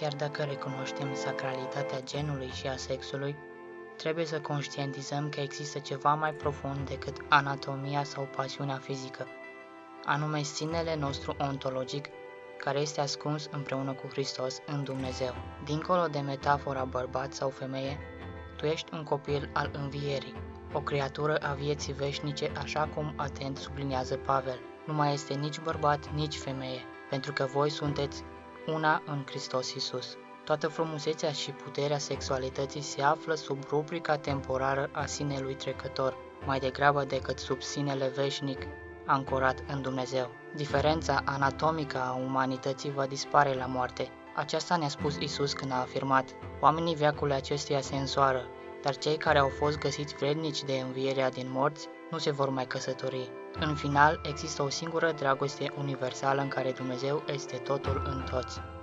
chiar dacă recunoaștem sacralitatea genului și a sexului, trebuie să conștientizăm că există ceva mai profund decât anatomia sau pasiunea fizică, anume sinele nostru ontologic, care este ascuns împreună cu Hristos în Dumnezeu. Dincolo de metafora bărbat sau femeie, tu ești un copil al învierii, o creatură a vieții veșnice, așa cum atent subliniază Pavel. Nu mai este nici bărbat, nici femeie, pentru că voi sunteți una în Hristos Iisus. Toată frumusețea și puterea sexualității se află sub rubrica temporară a sinelui trecător, mai degrabă decât sub sinele veșnic ancorat în Dumnezeu. Diferența anatomică a umanității va dispare la moarte. Aceasta ne-a spus Iisus când a afirmat: oamenii veacului acestuia se însoară, dar cei care au fost găsiți vrednici de învierea din morți nu se vor mai căsători. În final, există o singură dragoste universală în care Dumnezeu este totul în toți.